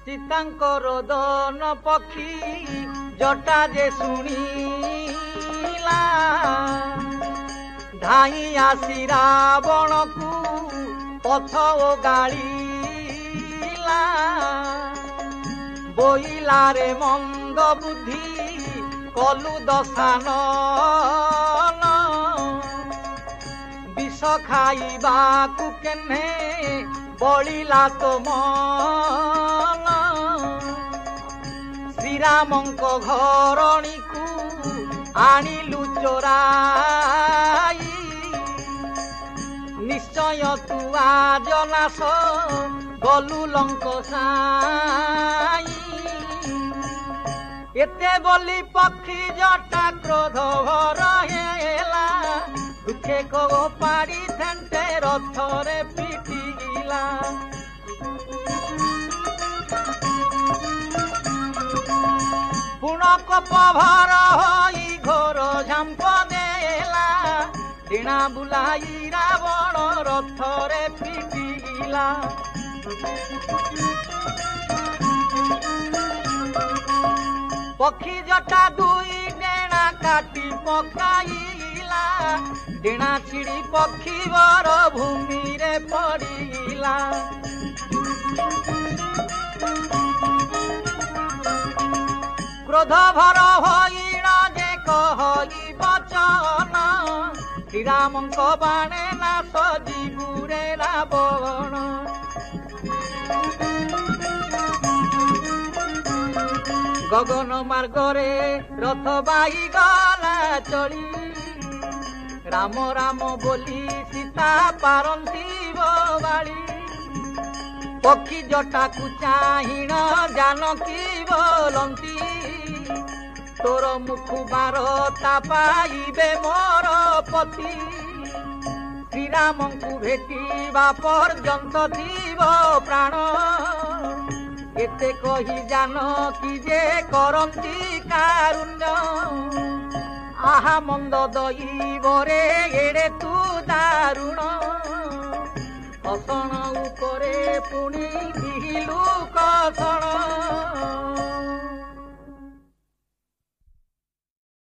सीतांकर दन पक्षी जटा जे शुणिला धाई आसी रावण को पथ गाड़ीला बोइला रे मंद बुद्धि कलु दशानन विष खाइबा को केन्हे बलिला तो मन श्रीरामंक घरणी को आनिलु चोराई निश्चय तू आज नाश गलु लंक साई एते बोली पक्षी जटा क्रोध भर हेला दुखे को पाड़ी थेंटे रथरे पिटिला पुणक पभर होई घोर झांप देला दिना बुलाई रावण रथरे पिटिला पक्षी जटा दुई डेणा काटी पकाइला डेणा छिड़ी पक्षी वर भूमि रे पड़िला क्रोध भर होइण जे कहई बचन श्रीरामंक बाणे नाश जीवुरे रावण गगन मार्गरे रथ बाई गला चली राम राम बोली सीता पारंती बाड़ी पक्षी जटा को चाहिण जानकी बोलंती तोर मुख बारता पाइबे मोर पति श्रीराम को भेटिबा पर्यंत थीब प्राण एते कही जान कि जे करंती कारुण्य आहा मंद दईबरे एड़े तू दारुण।